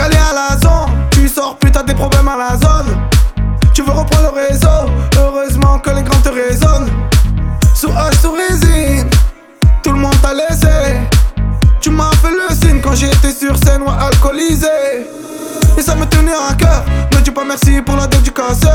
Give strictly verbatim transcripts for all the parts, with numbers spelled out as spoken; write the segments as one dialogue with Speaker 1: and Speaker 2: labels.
Speaker 1: calé à la zone, tu sors plus, t'as des problèmes à la zone. Tu veux reprendre le réseau, heureusement que les grands te raisonnent. Sous H, sous résine, tout le monde t'a laissé. Tu m'as fait le signe quand j'étais sur scène ou alcoolisé. Et ça me tenait à cœur, ne dis pas merci pour la dédicace.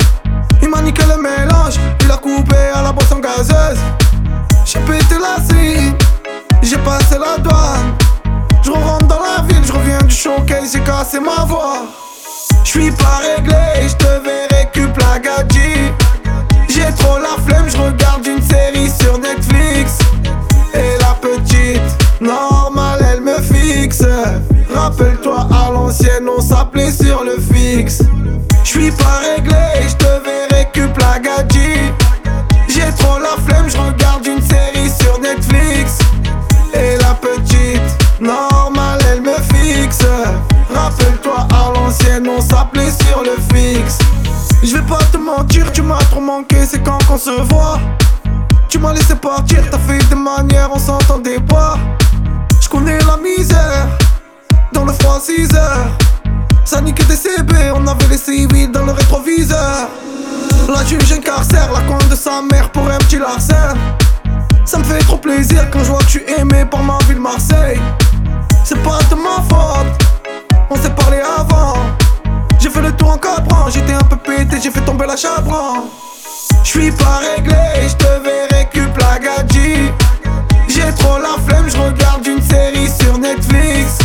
Speaker 1: Il m'a niqué le mélange, il a coupé à la boisson gazeuse. J'ai pété la cible, j'ai passé la douane. Je rentre dans la ville, je reviens du showcase, j'ai cassé ma voix. J'suis pas réglé, j'te verrai cup la gadji. J'ai trop la flemme, j'regarde une série sur Netflix. Et la petite, normal, elle me fixe. Rappelle-toi, à l'ancienne, on s'appelait sur le fixe. J'suis pas réglé, j'te verrai cup la gadji. J'ai trop la flemme, j'regarde une série sur Netflix. Et la petite, normal, elle me fixe. Rappelle-toi, à l'ancienne, on s'appelait sur le fixe. Je vais pas te mentir, tu m'as trop manqué, c'est quand qu'on se voit. Tu m'as laissé partir, t'as fait des manières, on s'entendait pas. Je connais la misère, dans le froid six heures. Ça niquait des C B, on avait les civils dans le rétroviseur. La juge incarcère, la conne de sa mère pour un petit larcin. Ça me fait trop plaisir quand je vois que tu es aimé par ma ville Marseille. C'est pas de ma faute, on s'est parlé avant. J'ai fait le tour en quatre ans, j'étais un peu pété, j'ai fait tomber la chavran. J'suis pas réglé, j'te verrai cup la gadji. J'ai trop la flemme, j'regarde une série sur Netflix.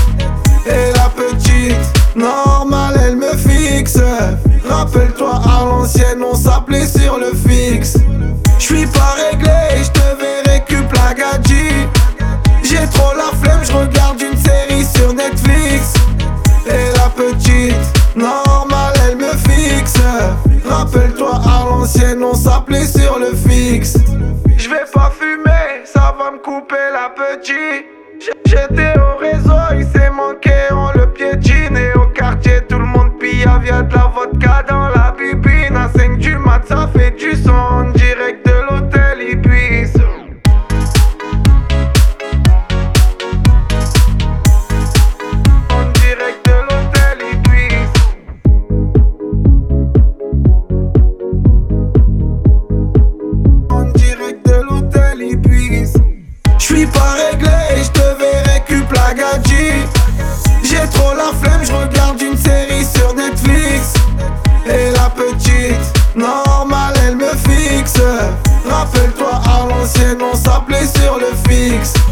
Speaker 1: Et la petite, normal, elle me fixe. Rappelle-toi, à l'ancienne, on s'appelait sur le fixe. J'suis pas réglé, j'te verrai cup la gadji. J'ai trop la flemme, j'regarde une série sur Netflix. Et la petite, normal, elle me fixe. Rappelle-toi, à l'ancienne, on s'appelait sur le fixe. J'vais pas fumer, ça va me couper la petite. J'étais au réseau, il s'est manqué, on le piétine. Et au quartier, tout le monde pille, via de la vodka dans la bibine. À cinq du mat, ça fait du son, direct de l'hôtel Ibis. J'suis pas réglé, j'te verrai cup la gadji. J'ai trop la flemme, j'regarde une série sur Netflix. Et la petite, normal, elle me fixe. Rappelle-toi, à l'ancienne, on s'appelait sur le fixe.